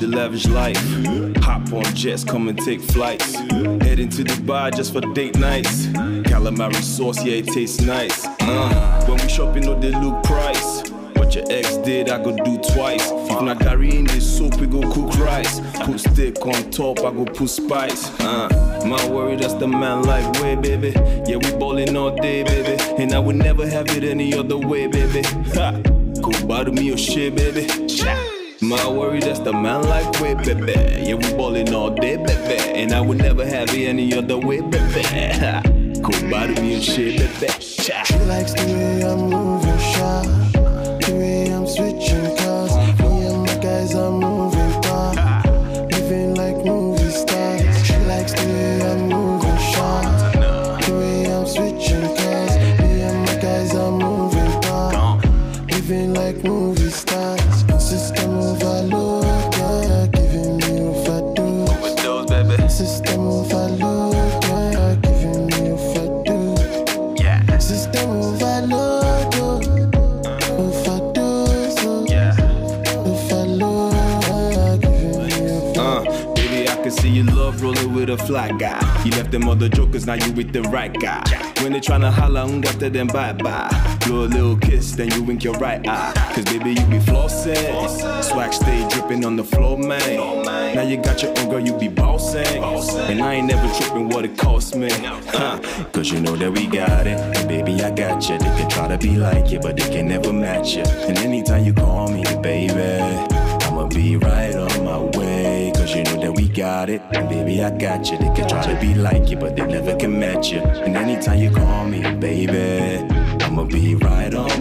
the lavish life. Hop on jets, come and take flights. Heading to Dubai just for date nights. Calamari sauce, yeah, it tastes nice. When we shopping, know they look price. What your ex did, I go do twice. If not carrying this soap, we go cook rice. Put steak on top, I go put spice. My worry, that's the man life way, baby. Yeah, we ballin' all day, baby. And I would never have it any other way, baby. Ha! Go bother me your shit, baby. My worry, that's the man life way, baby. Yeah, we ballin' all day, baby. And I would never have it any other way, baby. Ha! Go bother me your shit, baby. She likes the way I'm moving, shy. The way I'm switching cars. Me and my guys are moving far. Living like movie stars. She likes the way I'm moving shy. The way I'm switching cars. Me and my guys are moving far. Living like movie stars. System overload, yeah, giving me overdose. Overdose, baby. System overload, yeah, giving me overdose. Yeah. System overload, overdose, Yeah. overload, giving me overdose. Baby, I can see your love rolling with a fly guy. You left them other jokers, now you with the right guy. When they tryna holla, got to them bye-bye. Blow a little kiss, then you wink your right eye. Cause baby, you be flossing. Swag stay dripping on the floor, man. Now you got your own girl, you be bossing. And I ain't never tripping what it cost me. Cause you know that we got it. And baby, I got you. They can try to be like you, but they can never match you. And anytime you call me, baby, I'ma be right on my way. Cause you know that we got it. And baby, I got you. They can try to be like you, but they never can match you. And anytime you call me, baby, I'ma be right on